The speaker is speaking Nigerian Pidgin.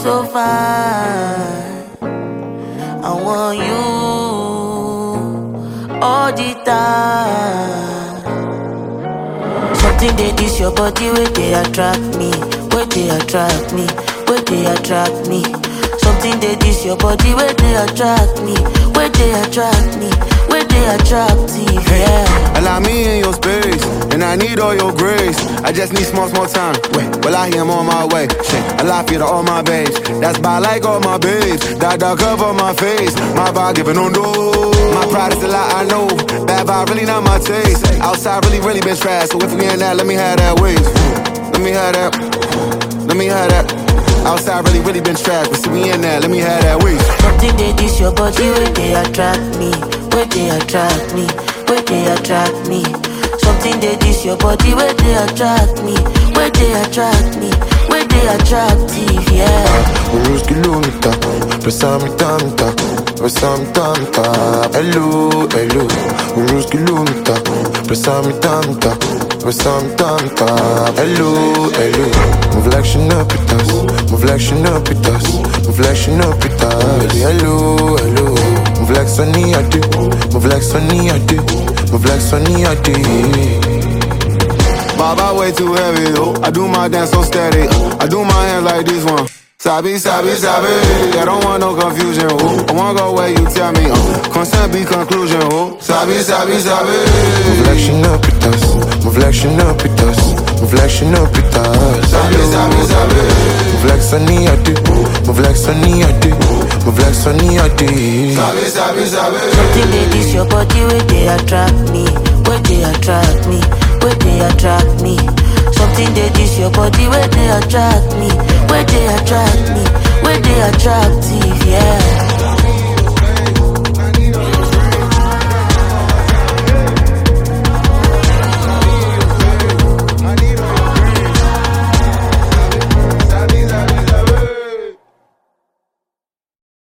so fine. I want you all the time. Something they this your body where they attract me, where they attract me, where they attract me. Something they this your body where they attract me, where they attract me, where they attractive, yeah. Allow me in your space, and I need all your grace. I just need small time. Wait, well I am on my way. Shit, I love you to all my babes. That's by like all my babes. That cover my face, my vibe giving on no. My pride is a lie, I know. Bad vibe really not my taste. Outside really been trash. So if we in that, let me have that waist. Let me have that. Let me have that. Outside really been trash, but see me in that, let me have that waist. Something they this your body where they attract me, where they attract me, where they attract me. Something they this your body where they attract me, where they attract me, where they attractive, yeah. Unos kilómetros, besame tanta, hello, hello. Unos kilómetros, besame tanta, hello, hello. Move like Chanel Pitas, move like Chanel Pitas, move like Chanel Pitas, hello, hello. Move like Sunny Ade, move like Sunny Ade, move like Sunny Ade. Baba way too heavy though. I do my dance so steady. I do my hands like this one. Sabi, sabi, sabi. I don't want no confusion. Oh. I wanna go where you tell me. Consent be conclusion. Oh. Sabi, sabi, sabi. Move like Chanel Pitas, move like Chanel Pitas, move like Chanel Pitas. Sabi, sabi, sabi. Move like Sunny Ade, move like Sunny Ade, move like Sunny Ade. Sabi, sabi, sabi. Something they this your body where they attract me, where they attract me, where they attract me. Something they this your body where they attract me, where they attract me,